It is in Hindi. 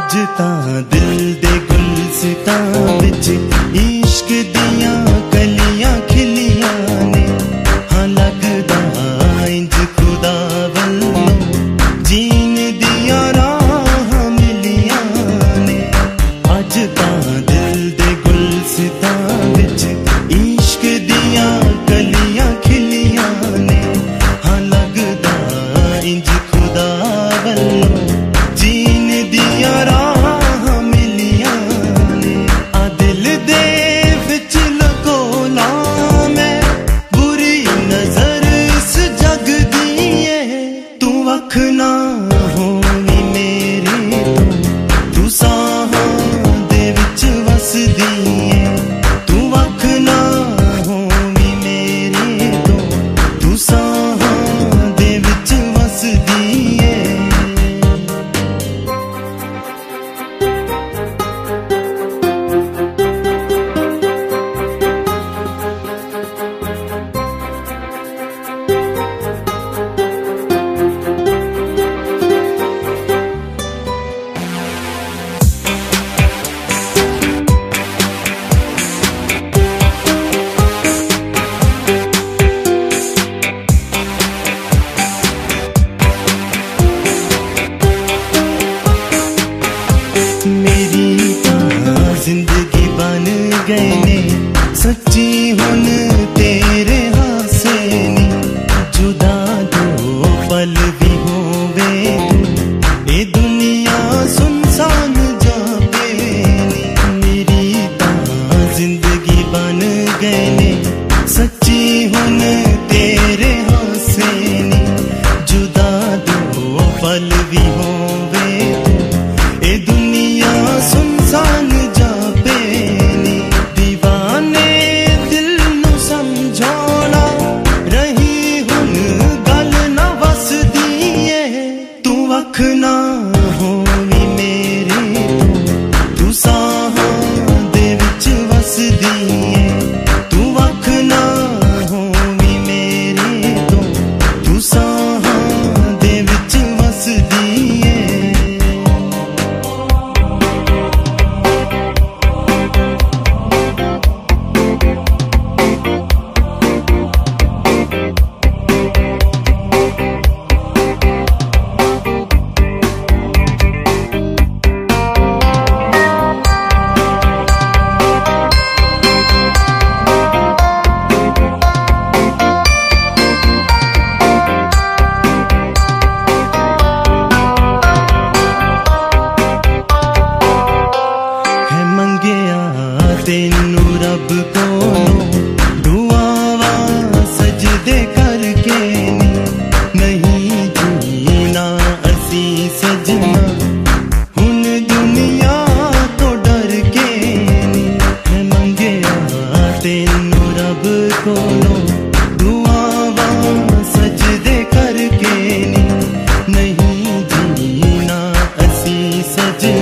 अज तां दिल दे गुलसितां विच इश्क दियां कलियां खिलियां ने। हाँ लगदा इंज खुदा वल्लों जीन दियां राह मिलियां ने। अज तां दिल दे गुलसितां विच इश्क दियां कलियां खिलियां ने। हाँ लगदा इंज खुदा वल्लों जीन दियां राह मिलियां ने। आ दिल दे विच लकोला मैं बुरी नजर इस जग दी है। तू वख ना होवी मेरे तो तू साहां दे विच वसदी है। तू वख ना होवी मेरे तो तू साहां दे विच वसदी है। मेरी जिंदगी बन गए ने सच्ची हुन तेरे हासे नी। जुदा दो पल भी होवे तू ए दुनिया सुनसान जावे नी। मेरी जिंदगी बन गए ने सच्ची हुन तेरे हासे नी। जुदा दो पल भी होवे तू ए दुनिया सुनसान जावे नी। दीवाने दिल नू समझौना रही हुन गल ना वसदी है। तू वख ना होवी मेरे तो तू साहां दे विच वसदी है। तू वख ना होवी मेरे तो तू साहां दे विच वसदी है। तेनू रब कोलों दुआवां सजदे करके नी। नहीं जीना असी सजना हुन दुनिया तो डर के नी। मैं मंगया तेनू रब कोलों दुआवां सजदे करके नी। नहीं जीना असी सजना